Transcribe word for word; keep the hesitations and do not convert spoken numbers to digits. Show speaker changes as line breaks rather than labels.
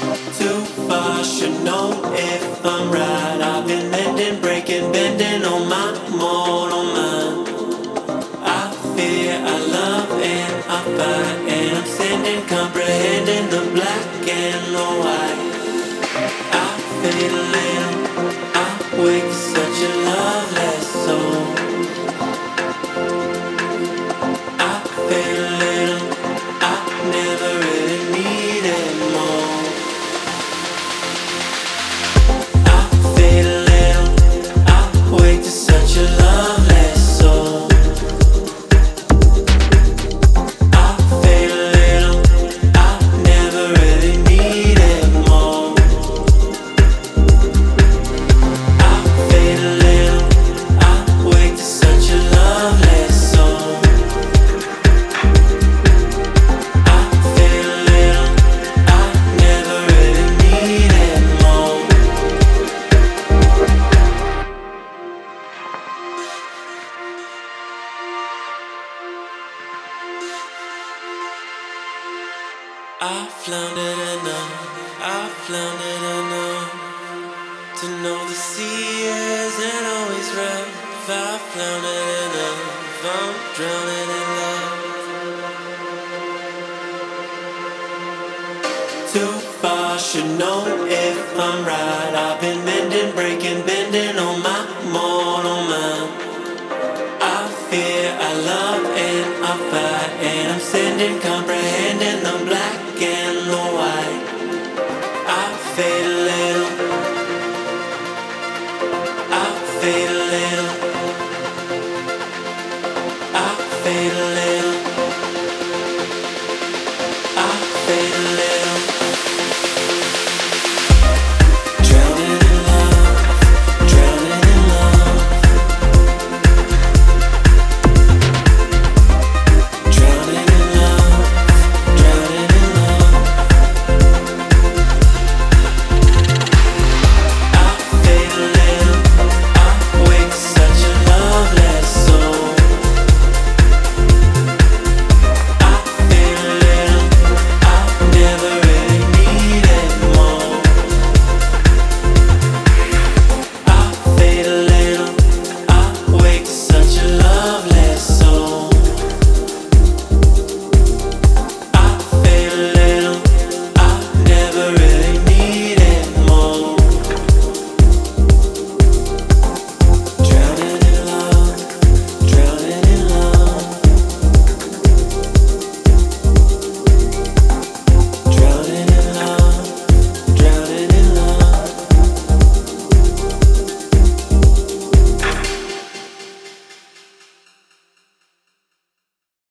Too far, should know if I'm right. I've been mending, breaking, bending on my mold, on mine. I fear, I love, and I fight, and I'm sending, comprehending the black and the white. I feel a little, I wake such a loveless soul. I feel a little, I never really needed more. Such a loveless soul. I feel a little, I never really needed more. I feel a little, I wake to such a loveless soul. I feel a little, I never really needed more. I floundered enough, I floundered enough to know the sea isn't always rough. I floundered enough, I'm drowning in love. Too far, should know if I'm right. I've been mending, breaking, bending on my mold, on mine. I fear, I love, and I fight, and I'm sending.